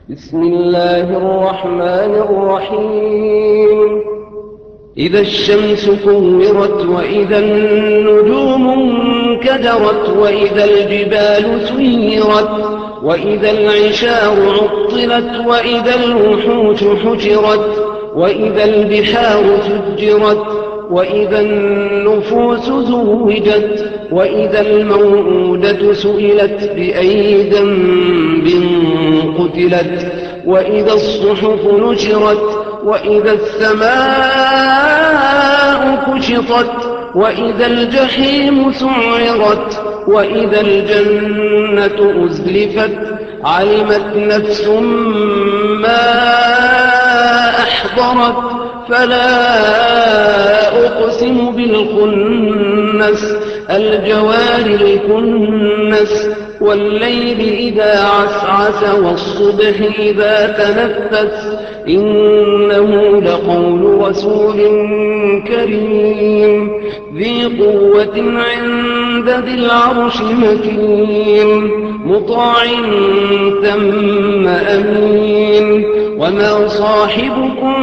بسم الله الرحمن الرحيم إذا الشمس كورت وإذا النجوم انكدرت وإذا الجبال سيرت وإذا العشار عطلت وإذا الوحوش حشرت وإذا البحار سجرت وإذا النفوس زوجت وإذا الموءودة سئلت بأي ذنب قتلت وإذا الصحف نشرت وإذا السماء كشطت وإذا الجحيم سعرت وإذا الجنة أزلفت علمت نفس ما أحضرت فلا أقسم بالخنس الجوار الكنس والليل إذا عسعس والصبح إذا تنفس إنه لقول رسول كريم ذي قوة عند ذي العرش مكين مطاع ثم أمين وما صاحبكم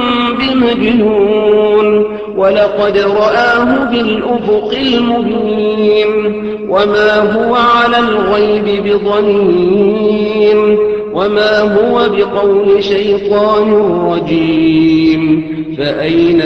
بمجنون ولقد رآه بالأفق المبين وما هو على الغيب بضنين وما هو بقول شيطان رجيم فأين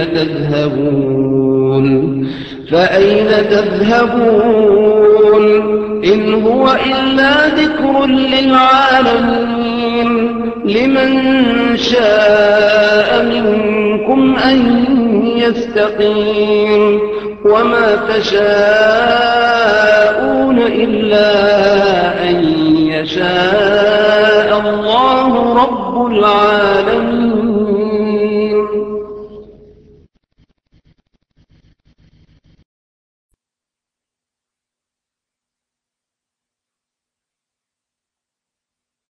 تذهبون إن هو إلا ذكر للعالمين لمن شاء منكم أن يستقيم وما تشاءون إلا أن يشاء الله رب العالمين.